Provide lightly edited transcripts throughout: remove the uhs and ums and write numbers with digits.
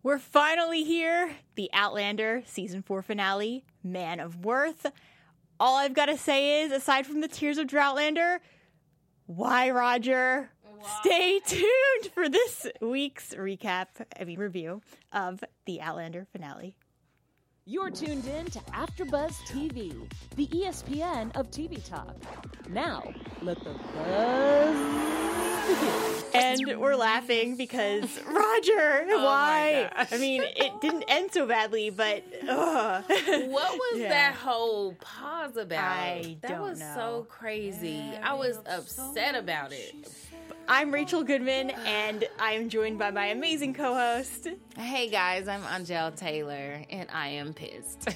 We're finally here. The Outlander Season 4 finale, Man of Worth. All I've got to say is, aside from the tears of Droughtlander, why, Roger? Why? Stay tuned for this week's review of the Outlander finale. You're tuned in to AfterBuzz TV, the ESPN of TV talk. Now, let the buzz begin. And we're laughing because, Roger, why? I mean, it didn't end so badly, but what was that whole pause about? That was know. So crazy. I was upset about it. I'm Rachel Goodman, and I'm joined by my amazing co-host. Hey guys, I'm Angel Taylor, and I am pissed.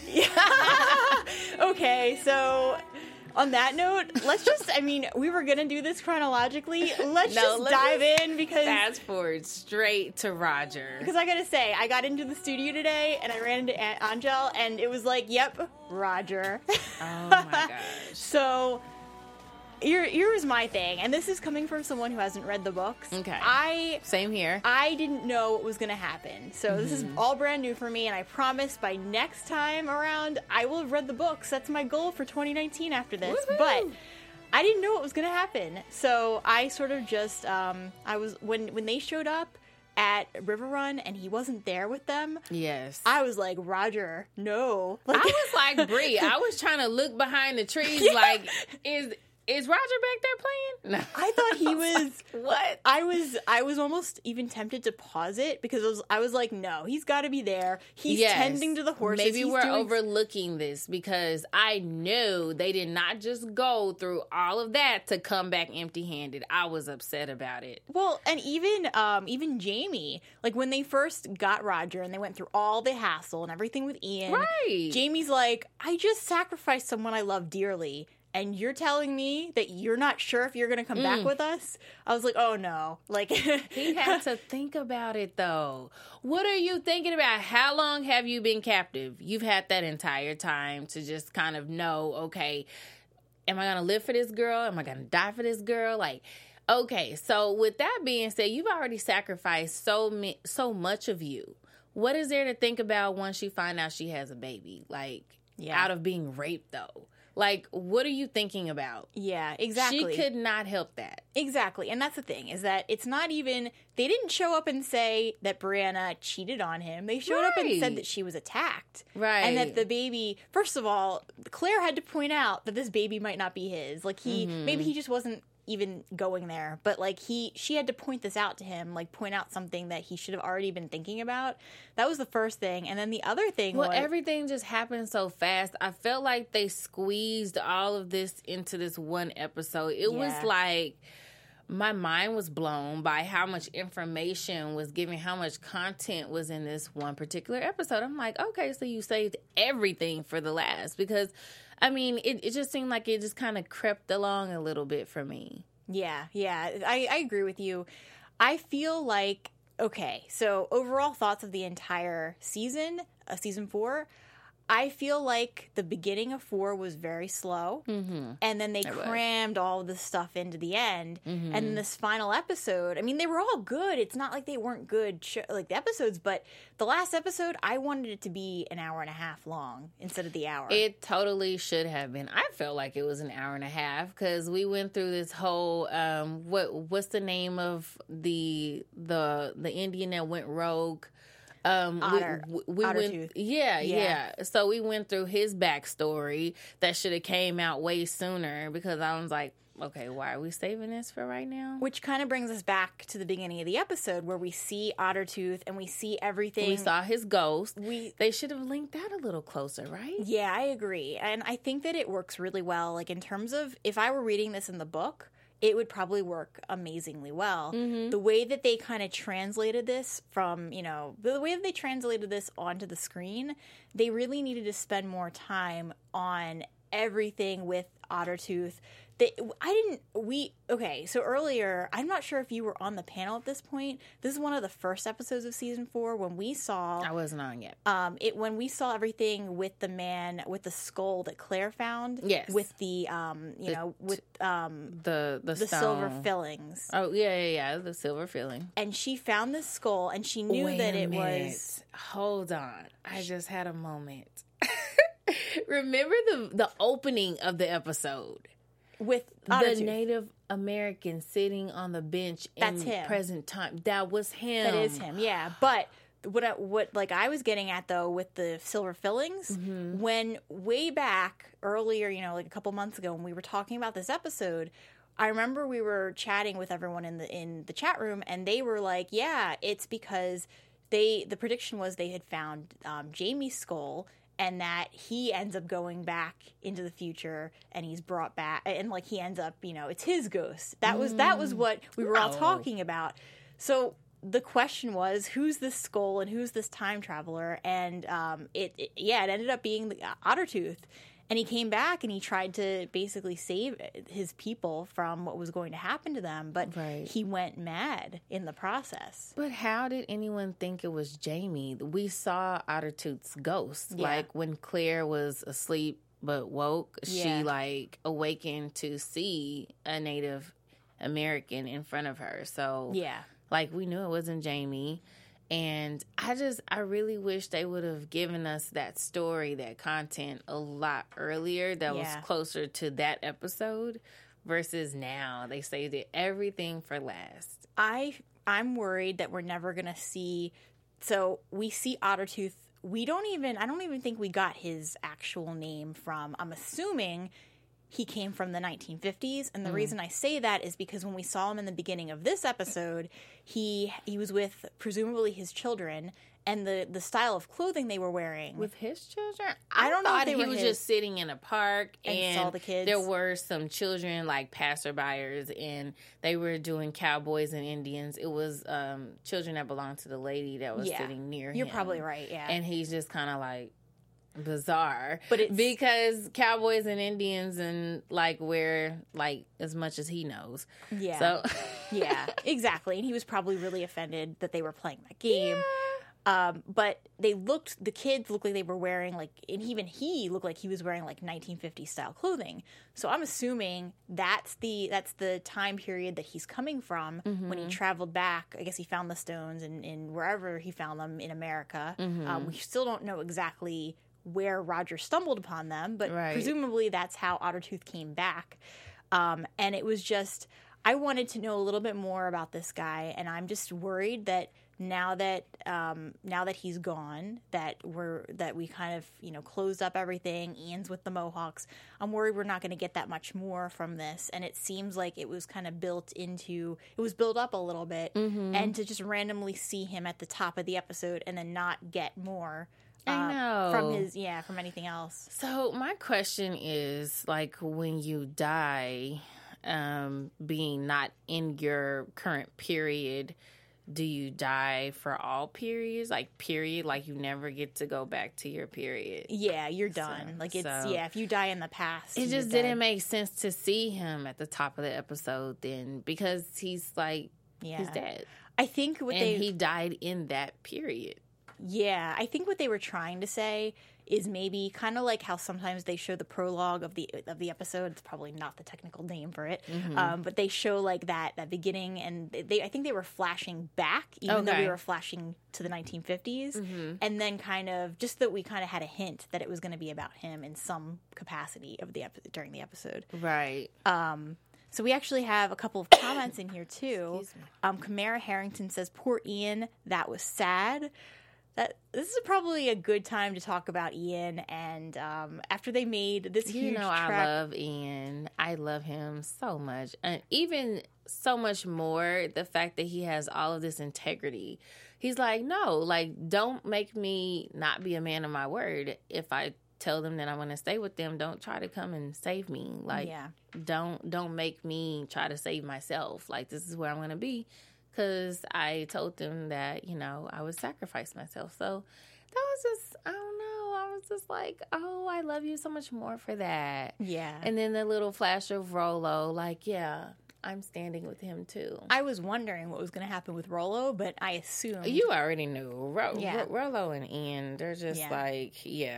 Okay, so on that note, we were going to do this chronologically. Let's dive in because... Fast forward straight to Roger. Because I got to say, I got into the studio today, and I ran into Angel, and it was like, yep, Roger. Oh my gosh. So... Here's my thing, and this is coming from someone who hasn't read the books. Okay. Same here. I didn't know what was going to happen. So this is all brand new for me, and I promise by next time around, I will have read the books. That's my goal for 2019 after this. Woo-hoo! But I didn't know what was going to happen. So I sort of just, when they showed up at River Run and he wasn't there with them. Yes. I was like, Roger, no. I was like Bree. I was trying to look behind the trees like, Is Roger back there playing? No. I thought he was. What? I was almost even tempted to pause it because I was like, no, he's got to be there. He's tending to the horses. Maybe we're overlooking this because I knew they did not just go through all of that to come back empty-handed. I was upset about it. Well, and even Jamie, like when they first got Roger and they went through all the hassle and everything with Ian. Right. Jamie's like, I just sacrificed someone I love dearly. And you're telling me that you're not sure if you're going to come back with us? I was like, oh, no. Like he had to think about it, though. What are you thinking about? How long have you been captive? You've had that entire time to just kind of know, okay, am I going to live for this girl? Am I going to die for this girl? Like, okay, so with that being said, you've already sacrificed so much of you. What is there to think about once you find out she has a baby? Like, out of being raped, though. Like, what are you thinking about? Yeah, exactly. She could not help that. Exactly. And that's the thing, is that it's not even... They didn't show up and say that Brianna cheated on him. They showed up and said that she was attacked. Right. And that the baby... First of all, Claire had to point out that this baby might not be his. Like, maybe he just wasn't even going there, but like she had to point this out to him, like point out something that he should have already been thinking about. That was the first thing. And then the other thing was everything just happened so fast. I felt like they squeezed all of this into this one episode. It was like my mind was blown by how much information was given, how much content was in this one particular episode. I'm like, okay, so you saved everything for the last, because I mean, it just seemed like it just kind of crept along a little bit for me. Yeah, I agree with you. I feel like, okay, so overall thoughts of the entire season, season 4, I feel like the beginning of 4 was very slow, and then they crammed all of this stuff into the end, and then this final episode, I mean, they were all good. It's not like they weren't good, like the episodes, but the last episode, I wanted it to be an hour and a half long instead of the hour. It totally should have been. I felt like it was an hour and a half because we went through this whole, what's the name of the Indian that went rogue? Otter. We went, Tooth. Yeah. So we went through his backstory that should have came out way sooner because I was like, okay, why are we saving this for right now? Which kind of brings us back to the beginning of the episode where we see Ottertooth and we see everything. We saw his ghost. They should have linked that a little closer, right? Yeah, I agree. And I think that it works really well. Like in terms of, if I were reading this in the book, it would probably work amazingly well. The way that they kind of translated this from, the way that they translated this onto the screen, they really needed to spend more time on everything with Ottertooth. So earlier, I'm not sure if you were on the panel at this point. This is one of the first episodes of season 4 when we saw. I wasn't on yet. When we saw everything with the man with the skull that Claire found. Yes. With the the silver fillings. Oh yeah, the silver filling. And she found this skull, and she knew that it was. Hold on, I just had a moment. Remember the opening of the episode with the Native American sitting on the bench That's in him. present time. That was him. That is him. Yeah, but what I was getting at though with the silver fillings, when way back earlier, like a couple months ago when we were talking about this episode, I remember we were chatting with everyone in the chat room, and they were like, "Yeah, it's because the prediction was they had found Jamie's skull." And that he ends up going back into the future, and he's brought back, and he ends up, it's his ghost. That was what we were all talking about. So the question was, who's this skull and who's this time traveler? And it ended up being the Ottertooth. And he came back and he tried to basically save his people from what was going to happen to them. But he went mad in the process. But how did anyone think it was Jamie? We saw Ottertooth's ghost. Yeah. Like when Claire was asleep but woke, she awakened to see a Native American in front of her. So we knew it wasn't Jamie. And I really wish they would have given us that story, that content a lot earlier that was closer to that episode versus now. They saved everything for last. I'm worried that we're never going to see. So we see Ottertooth. I don't even think we got his actual name from, I'm assuming he came from the 1950s. And the reason I say that is because when we saw him in the beginning of this episode, he was with presumably his children, and the style of clothing they were wearing. With his children? I don't know if he was just sitting in a park and saw the kids. There were some children, like passerbyers, and they were doing cowboys and Indians. It was children that belonged to the lady that was sitting near him. You're probably right, yeah. And he's just kind of like, bizarre, but it's because cowboys and Indians and wear as much as he knows. Yeah. So yeah, exactly. And he was probably really offended that they were playing that game. Yeah. But the kids looked like they were wearing and even he looked like he was wearing 1950s style clothing. So I'm assuming that's the time period that he's coming from when he traveled back. I guess he found the stones in wherever he found them in America. We still don't know exactly where Roger stumbled upon them, but presumably that's how Ottertooth came back. And it was just, I wanted to know a little bit more about this guy, and I'm just worried that now that he's gone, that we kind of closed up everything. Ian's with the Mohawks. I'm worried we're not going to get that much more from this, and it seems like it was kind of built up a little bit, and to just randomly see him at the top of the episode and then not get more. I know. From anything else. So my question is, when you die, being not in your current period, do you die for all periods? You never get to go back to your period. Yeah, you're done. If you die in the past. It just didn't make sense to see him at the top of the episode then, because he's he's dead. I think he died in that period. Yeah, I think what they were trying to say is maybe kind of like how sometimes they show the prologue of the episode. It's probably not the technical name for it, but they show that beginning, and I think they were flashing back, even though we were flashing to the 1950s, and then kind of just that we kind of had a hint that it was going to be about him in some capacity during the episode, right? So we actually have a couple of comments in here too. Kamara Harrington says, "Poor Ian, that was sad." This is probably a good time to talk about Ian, and after they made this huge track... I love Ian. I love him so much. And even so much more, the fact that he has all of this integrity. He's no, don't make me not be a man of my word. If I tell them that I want to stay with them, don't try to come and save me. Don't make me try to save myself. This is where I'm going to be. because I told them that, I would sacrifice myself. So that was just, I don't know. I was just like, oh, I love you so much more for that. Yeah. And then the little flash of Rolo, like, yeah, I'm standing with him too. I was wondering what was going to happen with Rolo, but I assumed. You already knew. Rolo and Ian, they're just like,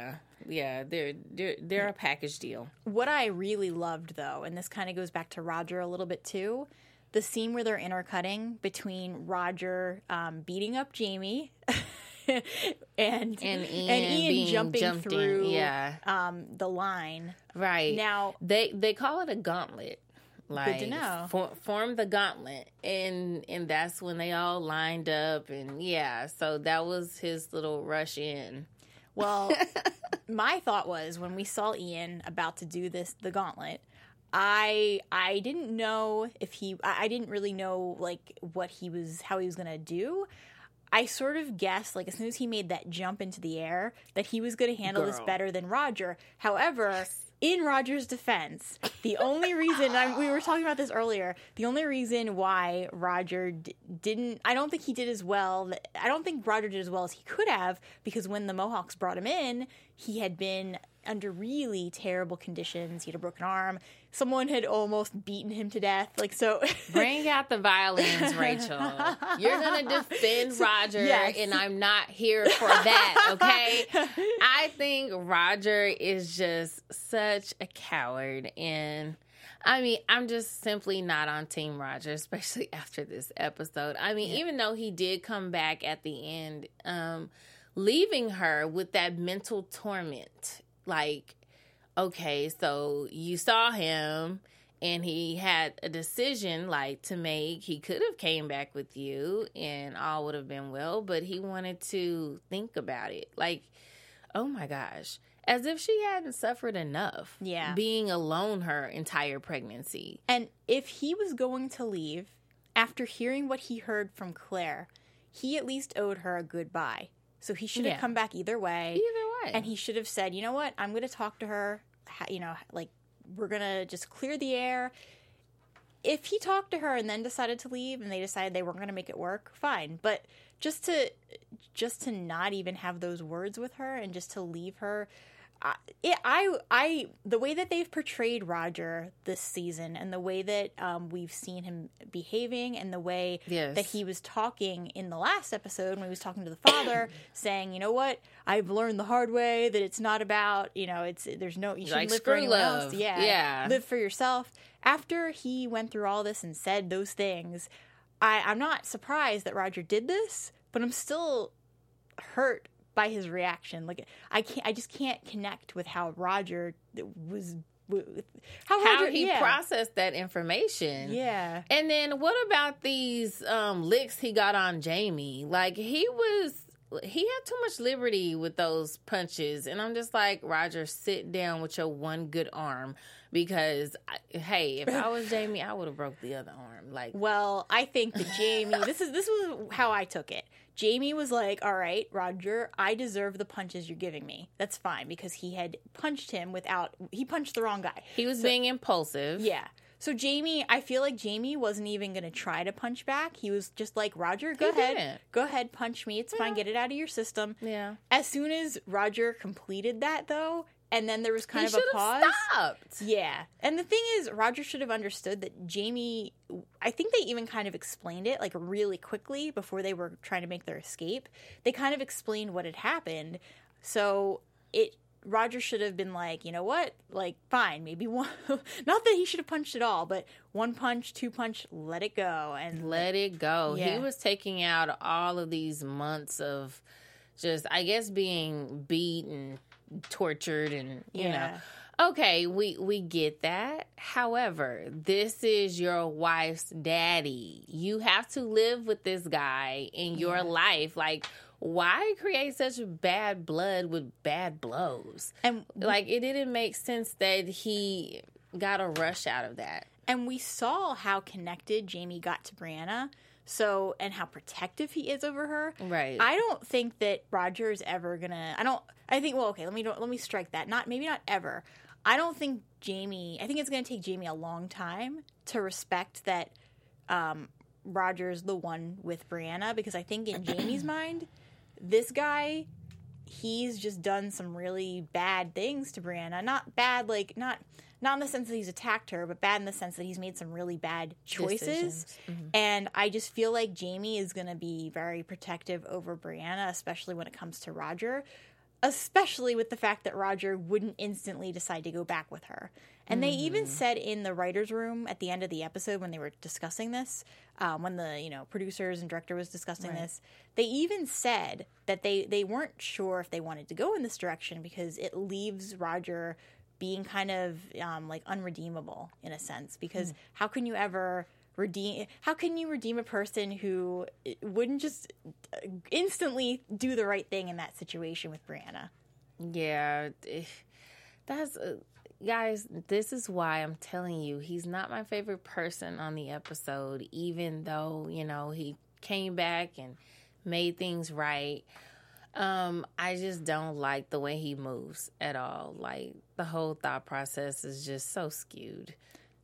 they're a package deal. What I really loved, though, and this kind of goes back to Roger a little bit too, the scene where they're intercutting between Roger beating up Jamie and Ian jumping through the line. Right. Now they call it a gauntlet. Like, good to know. Form the gauntlet, and that's when they all lined up, and so that was his little rush in. Well, my thought was when we saw Ian about to do the gauntlet, I didn't know I didn't really know like how he was gonna do. I sort of guessed, like, as soon as he made that jump into the air, that he was going to handle this better than Roger. However, in Roger's defense, the only reason, we were talking about this earlier, the only reason why Roger didn't, I don't think he did as well, I don't think Roger did as well as he could have, because when the Mohawks brought him in, he had been under really terrible conditions. He had a broken arm. Someone had almost beaten him to death. Like, so. Bring out the violins, Rachel. You're going to defend Roger, and I'm not here for that, okay? I think Roger is just such a coward, and I mean, I'm just simply not on Team Roger, especially after this episode. I mean, even though he did come back at the end, leaving her with that mental torment. Like, okay, so you saw him and he had a decision like to make. He could have came back with you and all would have been well, but he wanted to think about it. Like, oh my gosh, as if she hadn't suffered enough being alone her entire pregnancy. And if he was going to leave after hearing what he heard from Claire, he at least owed her a goodbye. So he should have come back either way. And he should have said, you know what, I'm going to talk to her, like, we're going to just clear the air. If he talked to her and then decided to leave and they decided they weren't going to make it work, fine. But just to not even have those words with her and just to leave her, the way that they've portrayed Roger this season and the way that we've seen him behaving and the way that he was talking in the last episode when he was talking to the father saying, you know what, I've learned the hard way that it's not about, you shouldn't live for anyone else. Live for yourself. After he went through all this and said those things, I'm not surprised that Roger did this, but I'm still hurt by his reaction. Like, I just can't connect with how Roger was, how he processed that information. Yeah. And then what about these licks he got on Jamie? Like, he had too much liberty with those punches. And I'm just like, Roger, sit down with your one good arm. Because, hey, if I was Jamie, I would have broke the other arm. Like, well, I think that Jamie, this was how I took it. Jamie was like, all right, Roger, I deserve the punches you're giving me. That's fine, because he had punched him he punched the wrong guy. He was being impulsive. Yeah. So Jamie, I feel like Jamie wasn't even going to try to punch back. He was just like, Roger, go ahead, punch me. It's fine. Get it out of your system. Yeah. As soon as Roger completed that, though, and then there was kind of a pause. Stopped. Yeah. And the thing is, Roger should have understood that Jamie, I think they even kind of explained it, like, really quickly before they were trying to make their escape. They kind of explained what had happened. So Roger should have been like, you know what? Like, fine, maybe one. Not that he should have punched at all, but one punch, two punch, let it go. And let it go. Yeah. He was taking out all of these months of just, I guess, being beat and tortured and, you know. Okay, we get that. However, this is your wife's daddy. You have to live with this guy in your life. Like, why create such bad blood with bad blows? And like, it didn't make sense that he got a rush out of that. And we saw how connected Jamie got to Brianna. So, and how protective he is over her. Right. I don't think that Roger is ever gonna. Let me strike that. Maybe not ever. I don't think Jamie. I think it's gonna take Jamie a long time to respect that Roger's the one with Brianna, because I think in Jamie's mind, this guy, he's just done some really bad things to Brianna. Not bad, like, not in the sense that he's attacked her, but bad in the sense that he's made some really bad choices. And I just feel like Jamie is going to be very protective over Brianna, especially when it comes to Roger, especially with the fact that Roger wouldn't instantly decide to go back with her. And they even said in the writer's room at the end of the episode when they were discussing this, when the producers and director was discussing this, they even said that they weren't sure if they wanted to go in this direction because it leaves Roger being kind of like unredeemable in a sense. Because how can you ever redeem a person who wouldn't just instantly do the right thing in that situation with Brianna? Yeah, that's guys, this is why I'm telling you he's not my favorite person on the episode, even though he came back and made things right. I just don't like the way he moves at all. Like, the whole thought process is just so skewed.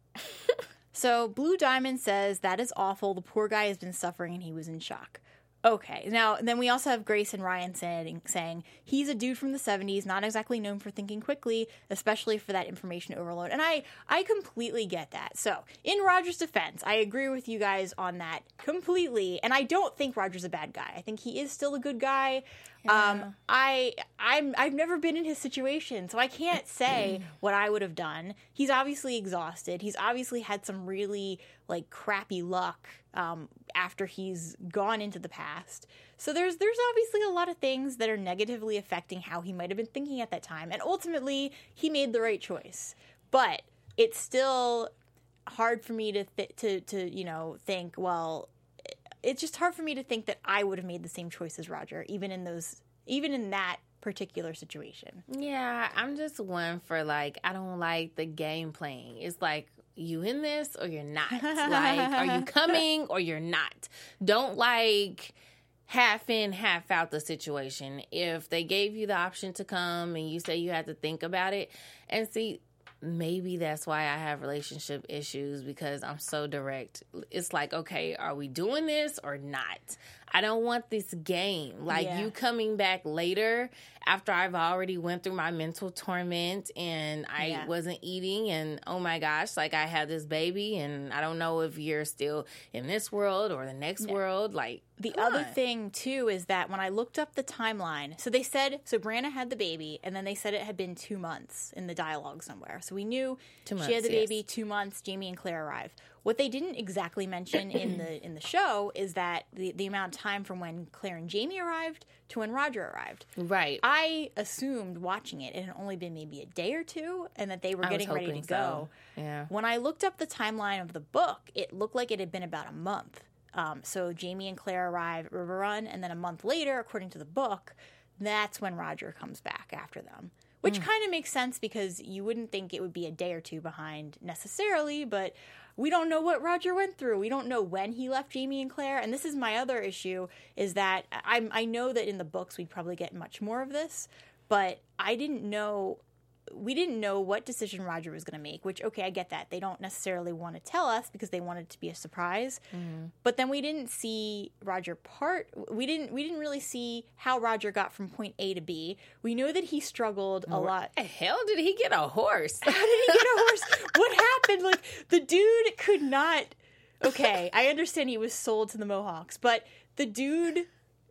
So Blue Diamond says, that is awful. The poor guy has been suffering and he was in shock. Okay. Now, then we also have Grace and Ryan saying he's a dude from the 70s, not exactly known for thinking quickly, especially for that information overload. And I completely get that. So, in Roger's defense, I agree with you guys on that completely. And I don't think Roger's a bad guy. I think he is still a good guy. Yeah. I've never been in his situation, so I can't say what I would have done. He's obviously exhausted. He's obviously had some really crappy luck after he's gone into the past. So there's obviously a lot of things that are negatively affecting how he might have been thinking at that time. And ultimately, he made the right choice. But it's still hard for me to think, well, it's just hard for me to think that I would have made the same choice as Roger, even in that particular situation. Yeah, I'm just one for I don't like the game playing. It's like, you in this or you're not. Are you coming or you're not? Don't half in, half out the situation. If they gave you the option to come and you say you had to think about it, and see, maybe that's why I have relationship issues, because I'm so direct. It's like, okay, are we doing this or not? I don't want this game. You coming back later after I've already went through my mental torment and I wasn't eating, and oh my gosh, I had this baby and I don't know if you're still in this world or the next world. The other thing too is that when I looked up the timeline, so they said, Brianna had the baby and then they said it had been 2 months in the dialogue somewhere. So we knew 2 months, she had the baby, 2 months, Jamie and Claire arrived. What they didn't exactly mention in the show is that the amount of time from when Claire and Jamie arrived to when Roger arrived. Right. I assumed watching it had only been maybe a day or two and that they were getting ready to go. Yeah. When I looked up the timeline of the book, it looked like it had been about a month. So Jamie and Claire arrive at River Run, and then a month later, according to the book, that's when Roger comes back after them. Which kind of makes sense because you wouldn't think it would be a day or two behind necessarily, but we don't know what Roger went through. We don't know when he left Jamie and Claire. And this is my other issue, is that I know that in the books we'd probably get much more of this, but we didn't know what decision Roger was going to make, which, okay, I get that. They don't necessarily want to tell us because they want it to be a surprise. But then we didn't see Roger we didn't really see how Roger got from point A to B. We know that he struggled a lot. The hell did he get a horse? How did he get a horse? What happened? The dude could not... Okay, I understand he was sold to the Mohawks, but the dude...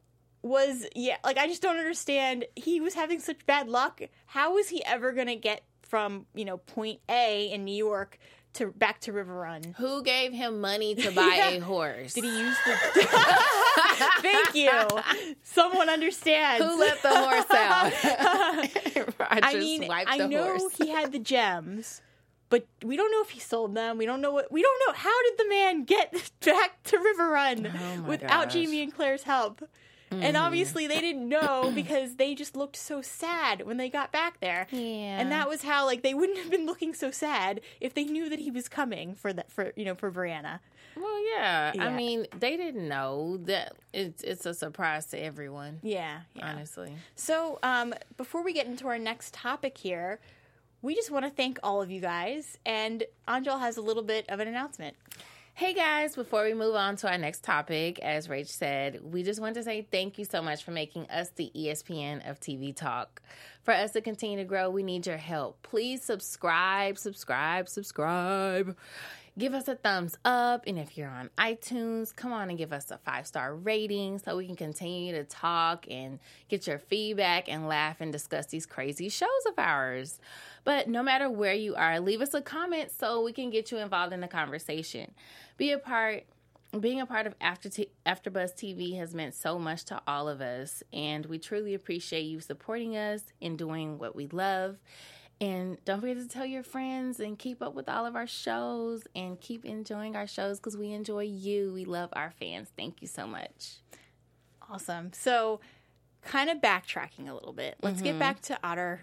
I just don't understand. He was having such bad luck. How was he ever going to get from, point A in New York back to River Run? Who gave him money to buy a horse? Did he use the... Thank you. Someone understands. Who let the horse out? I know he had the gems, but we don't know if he sold them. We don't know. How did the man get back to River Run without Jamie and Claire's help? And obviously they didn't know because they just looked so sad when they got back there. Yeah. And that was how they wouldn't have been looking so sad if they knew that he was coming for Brianna. Well, yeah. I mean, they didn't know that it's a surprise to everyone. Yeah. Honestly. So, before we get into our next topic here, we just want to thank all of you guys, and Anjal has a little bit of an announcement. Hey guys, before we move on to our next topic, as Rach said, we just want to say thank you so much for making us the ESPN of TV Talk. For us to continue to grow, we need your help. Please subscribe. Give us a thumbs up, and if you're on iTunes, come on and give us a 5-star rating so we can continue to talk and get your feedback and laugh and discuss these crazy shows of ours. But no matter where you are, leave us a comment so we can get you involved in the conversation. Being a part of AfterBuzz TV has meant so much to all of us, and we truly appreciate you supporting us and doing what we love. And don't forget to tell your friends and keep up with all of our shows and keep enjoying our shows because we enjoy you. We love our fans. Thank you so much. Awesome. So kind of backtracking a little bit. Let's get back to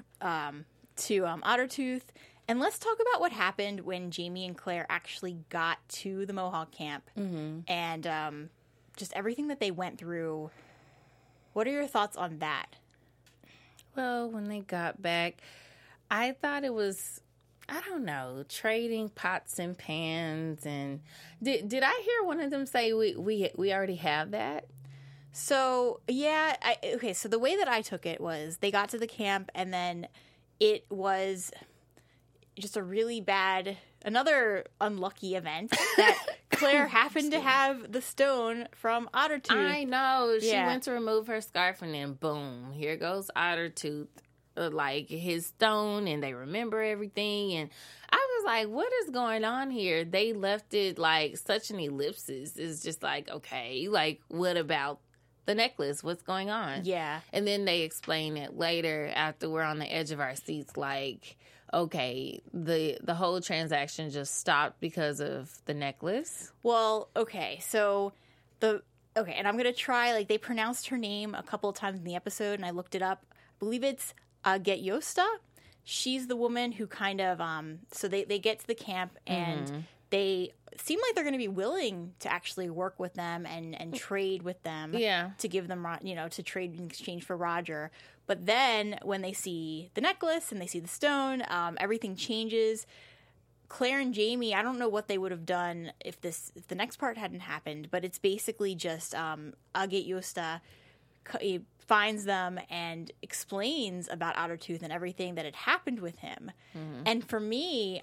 Ottertooth. And let's talk about what happened when Jamie and Claire actually got to the Mohawk camp and just everything that they went through. What are your thoughts on that? Well, when they got back, I thought it was, I don't know, trading pots and pans. And did I hear one of them say we already have that? So, yeah. So the way that I took it was they got to the camp and then it was just a really bad, another unlucky event that Claire happened to have the stone from Ottertooth. I know. She went to remove her scarf and then boom, here goes Ottertooth. Like his stone, and they remember everything, and I was like, what is going on here? They left it like such an ellipsis. It's just like, okay, like what about the necklace? What's going on? Yeah. And then they explain it later after we're on the edge of our seats, like, okay, the whole transaction just stopped because of the necklace. Well, okay, so and I'm gonna try, like, they pronounced her name a couple of times in the episode, and I looked it up. I believe it's Agyeosta. She's the woman who kind of so they get to the camp and they seem like they're going to be willing to actually work with them and trade with them to give them, to trade in exchange for Roger. But then when they see the necklace and they see the stone, everything changes. Claire and Jamie, I don't know what they would have done if the next part hadn't happened, but it's basically just Agyeosta finds them and explains about Ottertooth and everything that had happened with him. And for me,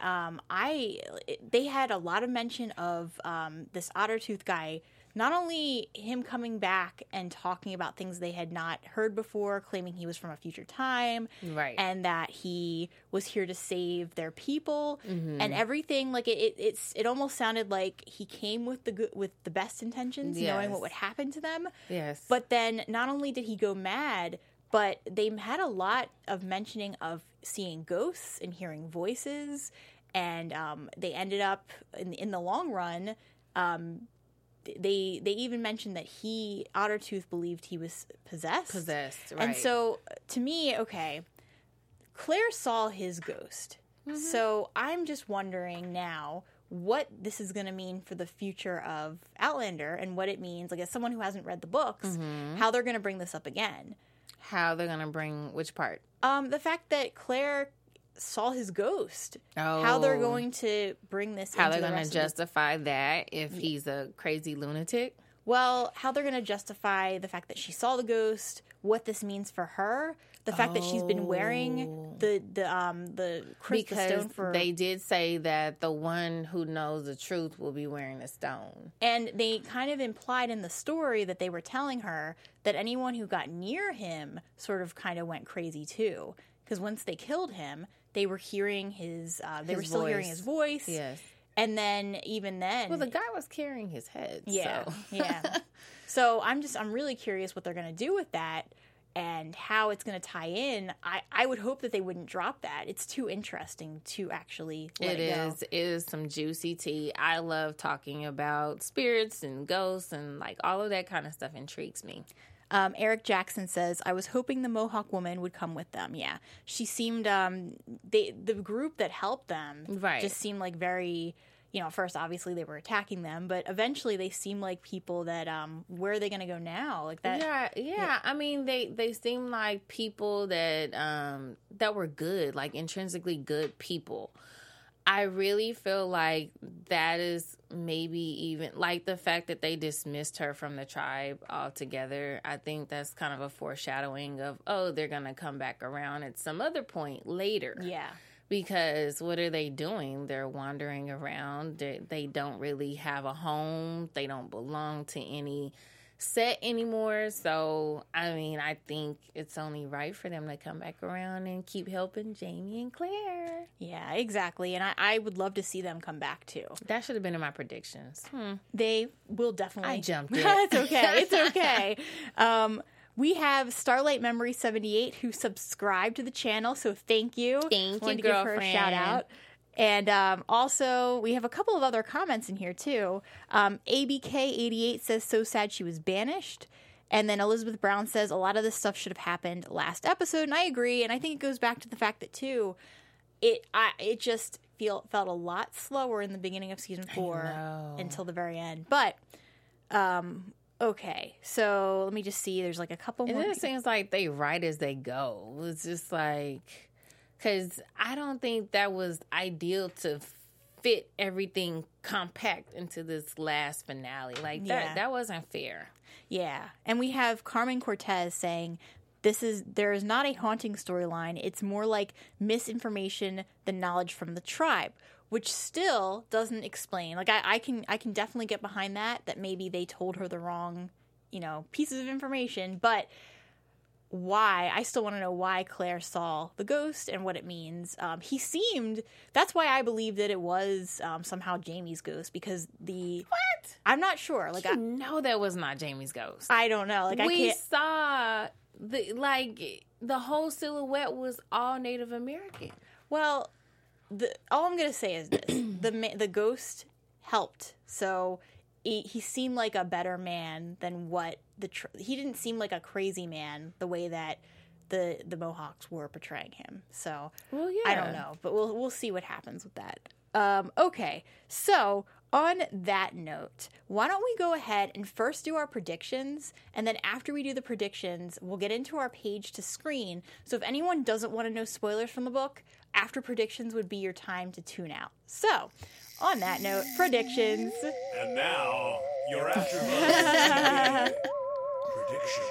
they had a lot of mention of this Ottertooth guy, not only him coming back and talking about things they had not heard before, claiming he was from a future time, right, and that he was here to save their people, and everything. Like it almost sounded like he came with the best intentions, knowing what would happen to them. Yes, but then not only did he go mad, but they had a lot of mentioning of seeing ghosts and hearing voices, and they ended up in the long run. They even mentioned that Ottertooth believed he was possessed. Right. And so, to me, okay, Claire saw his ghost. So I'm just wondering now what this is going to mean for the future of Outlander and what it means, like as someone who hasn't read the books, how they're going to bring this up again. How they're going to bring which part? The fact that Claire saw his ghost. How they're going to bring this how they're going to justify that if he's a crazy lunatic. Well, how they're going to justify the fact that she saw the ghost, what this means for her, the fact that she's been wearing the stone for. They did say that the one who knows the truth will be wearing the stone, and they kind of implied in the story that they were telling her that anyone who got near him sort of kind of went crazy too, because once they killed him, they were hearing his still hearing his voice. Yes. And then, even then... Well, the guy was carrying his head. Yeah, so. Yeah. So I'm really curious what they're going to do with that and how it's going to tie in. I would hope that they wouldn't drop that. It's too interesting to actually let it go. It is some juicy tea. I love talking about spirits and ghosts and, like, all of that kind of stuff intrigues me. Eric Jackson says, I was hoping the Mohawk woman would come with them. Yeah. She seemed, the group that helped them just seemed like very, first obviously they were attacking them, but eventually they seemed like people that, where are they going to go now? Like that. Yeah. I mean, they seem like people that, that were good, like intrinsically good people. I really feel like that is maybe even like the fact that they dismissed her from the tribe altogether. I think that's kind of a foreshadowing of, oh, they're going to come back around at some other point later. Yeah. Because what are they doing? They're wandering around. They don't really have a home. They don't belong to any set anymore. So, I mean, I think it's only right for them to come back around and keep helping Jamie and Claire. Yeah, exactly. And I would love to see them come back too. That should have been in my predictions. They will definitely. I jumped it. It's okay. It's okay. We have Starlight Memory 78 who subscribed to the channel, so thank you. Thank Wanted you, to give her a girlfriend. shout out. And also, we have a couple of other comments in here, too. ABK88 says, so sad she was banished. And then Elizabeth Brown says, a lot of this stuff should have happened last episode. And I agree. And I think it goes back to the fact that, too, it just felt a lot slower in the beginning of season 4 until the very end. But, okay. So, let me just see. There's like a couple more. It just seems like they write as they go. It's just like... Because I don't think that was ideal to fit everything compact into this last finale. Like, that wasn't fair. Yeah. And we have Carmen Cortez saying, there is not a haunting storyline. It's more like misinformation than knowledge from the tribe, which still doesn't explain. Like, I can definitely get behind that may be they told her the wrong, pieces of information, but... why I still want to know why Claire saw the ghost and what it means. That's why I believe that it was somehow Jamie's ghost, because What? I'm not sure. Like, No, that was not Jamie's ghost. I don't know. Like, We saw the whole silhouette was all Native American. Well, all I'm gonna say is this: the ghost helped. So he seemed like a better man than what he didn't seem like a crazy man the way that the Mohawks were portraying him. So well, yeah. I don't know, but we'll see what happens with that. Okay, so on that note, why don't we go ahead and first do our predictions, and then after we do the predictions, we'll get into our page to screen. So if anyone doesn't want to know spoilers from the book, after predictions would be your time to tune out. So on that note, predictions. And now, your AfterBuzz predictions.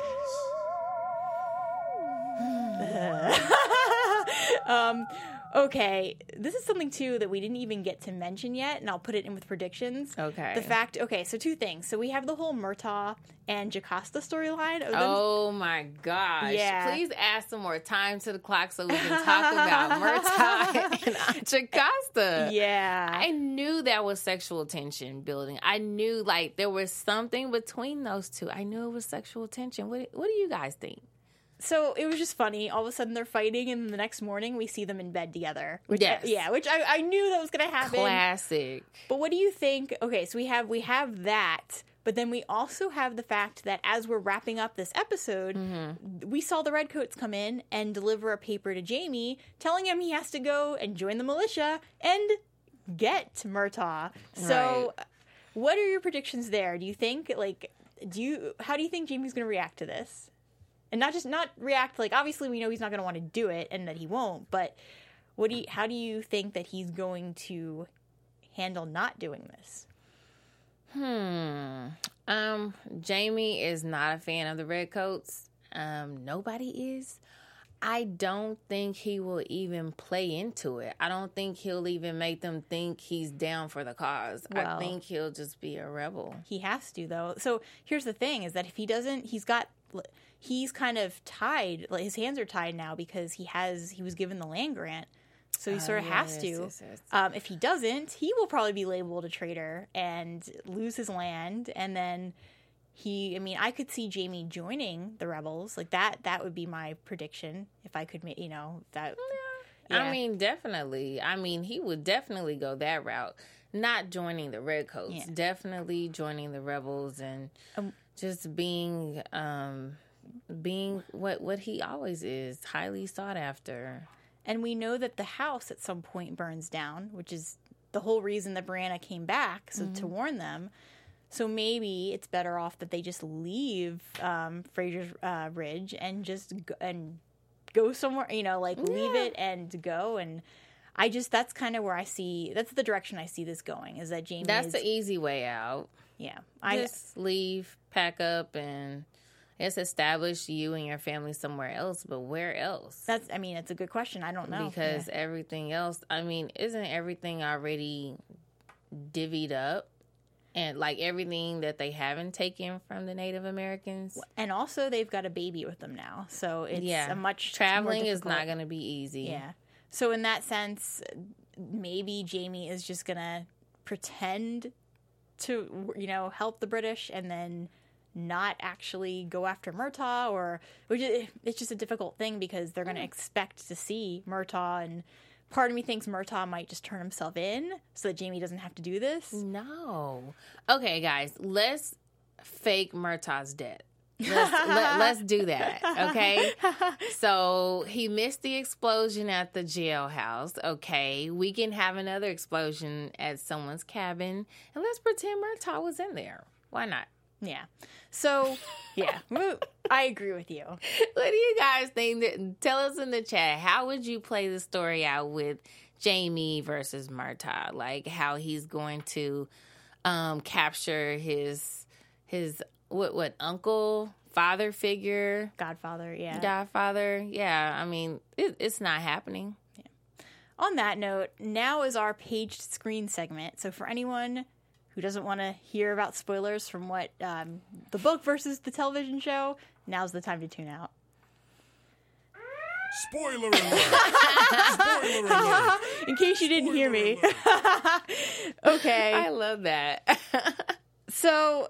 Okay, this is something, too, that we didn't even get to mention yet, and I'll put it in with predictions. Okay. So 2 things. So we have the whole Murtaugh and Jocasta storyline. Oh, my gosh. Yeah. Please add some more time to the clock so we can talk about Murtaugh and Jocasta. Yeah. I knew that was sexual tension building. I knew, there was something between those two. I knew it was sexual tension. What do you guys think? So it was just funny. All of a sudden they're fighting, and the next morning we see them in bed together. Which, yes. Which I knew that was going to happen. Classic. But what do you think? Okay, so we have that, but then we also have the fact that as we're wrapping up this episode, we saw the Redcoats come in and deliver a paper to Jamie telling him he has to go and join the militia and get Murtaugh. So what are your predictions there? Do you think, how do you think Jamie's going to react to this? And not react, obviously we know he's not going to want to do it and that he won't, but how do you think that he's going to handle not doing this? Jamie is not a fan of the Redcoats. Nobody is. I don't think he will even play into it. I don't think he'll even make them think he's down for the cause. Well, I think he'll just be a rebel. He has to, though. So here's the thing, is that if he doesn't, he's kind of tied. His hands are tied now because he was given the land grant. So he sort of has to. Yes. If he doesn't, he will probably be labeled a traitor and lose his land. And then I could see Jamie joining the rebels. That would be my prediction if I could, that. Yeah. I mean, definitely. He would definitely go that route. Not joining the Redcoats. Yeah. Definitely joining the rebels and just being what he always is, highly sought after. And we know that the house at some point burns down, which is the whole reason that Brianna came back, to warn them. So maybe it's better off that they just leave Fraser's Ridge and just go somewhere, leave it and go. And that's kind of where that's the direction I see this going, is that Jamie That's the easy way out. yeah. Just leave, pack up, and I guess establish you and your family somewhere else. But where else? It's a good question. I don't know. Because everything else, isn't everything already divvied up? And like everything that they haven't taken from the Native Americans. And also they've got a baby with them now. So it's a much traveling more is not going to be easy. Yeah. So in that sense, maybe Jamie is just going to pretend to, help the British and then not actually go after Murtaugh, it's just a difficult thing because they're going to expect to see Murtaugh, and part of me thinks Murtaugh might just turn himself in so that Jamie doesn't have to do this. No. Okay, guys, let's fake Murtaugh's death. Let's do that, okay? So he missed the explosion at the jailhouse, okay? We can have another explosion at someone's cabin, and let's pretend Murtaugh was in there. Why not? Yeah. So, yeah, I agree with you. What do you guys think? Tell us in the chat, how would you play the story out with Jamie versus Murtaugh? Like how he's going to capture his what uncle, father figure, Godfather, yeah. Godfather. Yeah, it's not happening. Yeah. On that note, now is our paged screen segment. So for anyone who doesn't want to hear about spoilers from what the book versus the television show, now's the time to tune out. Spoiler alert! Spoiler alert! In case you didn't hear me. Okay. I love that. So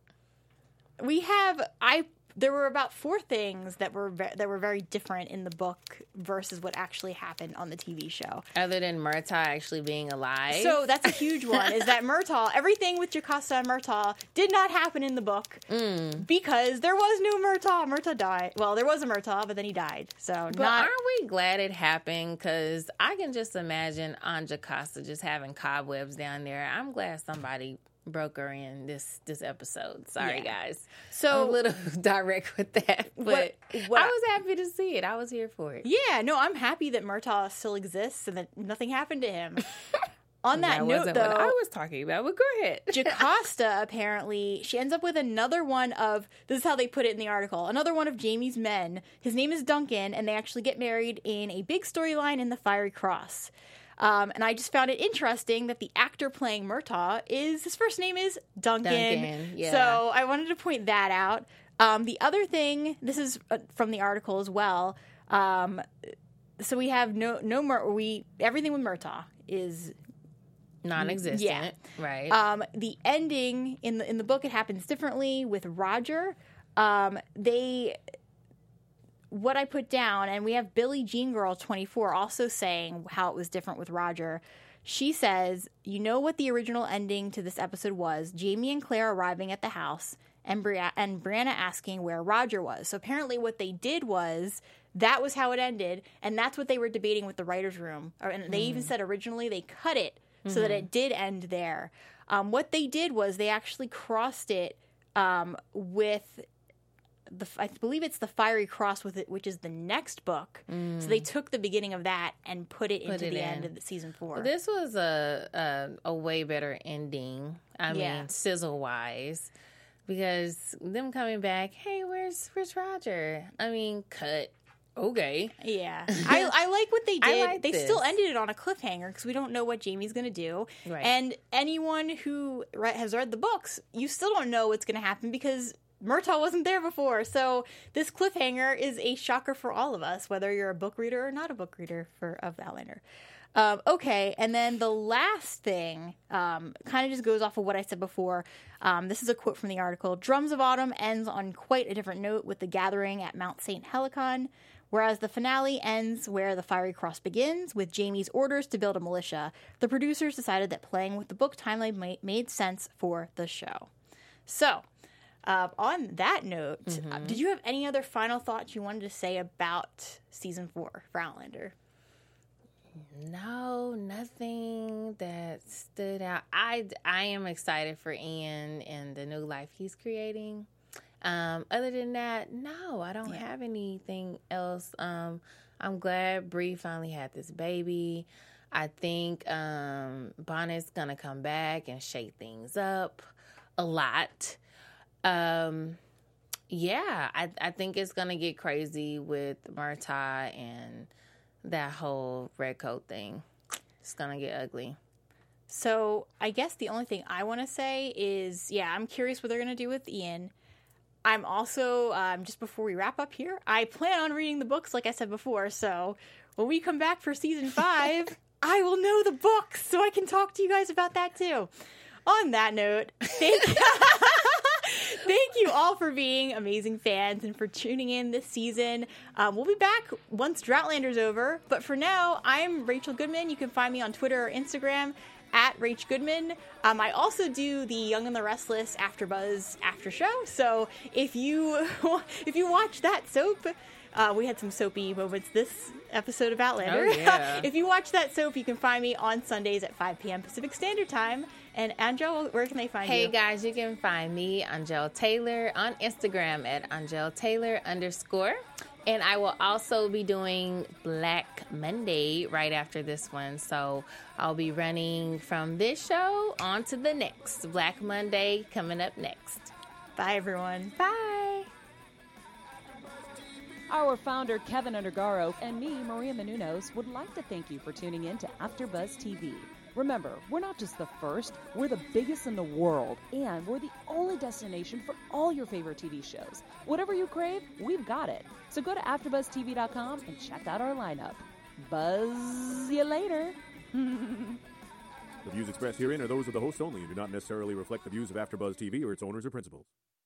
there were about 4 things that were very different in the book versus what actually happened on the TV show. Other than Murtaugh actually being alive. So that's a huge one, is that everything with Jocasta and Murtaugh did not happen in the book because there was no Murtaugh. Murtaugh died. Well, there was a Murtaugh, but then he died. But aren't we glad it happened? Because I can just imagine Aunt Jocasta just having cobwebs down there. I'm glad somebody broke her in this episode. Sorry, guys. So I'm a little direct with that, but I was happy to see it. I was here for it. Yeah, no, I'm happy that Murtaugh still exists and that nothing happened to him. On that note, wasn't though, what I was talking about, but go ahead. Jocasta, apparently, she ends up with another one of, this is how they put it in the article, another one of Jamie's men. His name is Duncan, and they actually get married in a big storyline in the Fiery Cross. And I just found it interesting that the actor playing Murtaugh his first name is Duncan. Yeah. So I wanted to point that out. The other thing, this is from the article as well. So we have everything with Murtaugh is non-existent. Yeah. Right. The ending in the book, it happens differently with Roger. What I put down, and we have Billie Jean Girl 24 also saying how it was different with Roger. She says, you know what the original ending to this episode was? Jamie and Claire arriving at the house and Brianna asking where Roger was. So apparently what they did was, that was how it ended, and that's what they were debating with the writer's room. And they even said originally they cut it so that it did end there. What they did was they actually crossed it with... I believe it's the Fiery Cross with it, which is the next book. So they took the beginning of that and put it into the end of season 4. Well, this was a way better ending. I mean, sizzle wise, because them coming back, hey, where's Roger? I mean, cut. Okay. Yeah. I like what they did. like they this. still ended it on a cliffhanger because we don't know what Jamie's going to do. Right. And anyone who has read the books, you still don't know what's going to happen because Murtaugh wasn't there before. So this cliffhanger is a shocker for all of us, whether you're a book reader or not a book reader of Outlander. Okay, and then the last thing kind of just goes off of what I said before. This is a quote from the article. Drums of Autumn ends on quite a different note with the gathering at Mount St. Helicon, whereas the finale ends where the Fiery Cross begins, with Jamie's orders to build a militia. The producers decided that playing with the book timeline made sense for the show. So... on that note, did you have any other final thoughts you wanted to say about season 4 for Outlander? No, nothing that stood out. I am excited for Ian and the new life he's creating. Other than that, no, I don't have anything else. I'm glad Bree finally had this baby. I think Bonnet's going to come back and shake things up a lot. Yeah, I think it's going to get crazy with Murtaugh and that whole red coat thing. It's going to get ugly. So I guess the only thing I want to say is, yeah, I'm curious what they're going to do with Ian. I'm also, just before we wrap up here, I plan on reading the books, like I said before. So when we come back for season 5, I will know the books so I can talk to you guys about that too. On that note, thank you all for being amazing fans and for tuning in this season. We'll be back once Droughtlander's over. But for now, I'm Rachel Goodman. You can find me on Twitter or Instagram at Rach Goodman. I also do the Young and the Restless AfterBuzz after show. So if you watch that soap, we had some soapy moments this episode of Outlander. Oh, yeah. If you watch that soap, you can find me on Sundays at 5 p.m. Pacific Standard Time. And Angel, where can they find you? Hey guys, you can find me, Angel Taylor, on Instagram at AngelTaylor_. And I will also be doing Black Monday right after this one. So I'll be running from this show on to the next. Black Monday coming up next. Bye, everyone. Bye. Our founder, Kevin Undergaro, and me, Maria Menounos, would like to thank you for tuning in to AfterBuzz TV. Remember, we're not just the first, we're the biggest in the world, and we're the only destination for all your favorite TV shows. Whatever you crave, we've got it. So go to AfterBuzzTV.com and check out our lineup. Buzz you later. The views expressed herein are those of the hosts only and do not necessarily reflect the views of AfterBuzz TV or its owners or principals.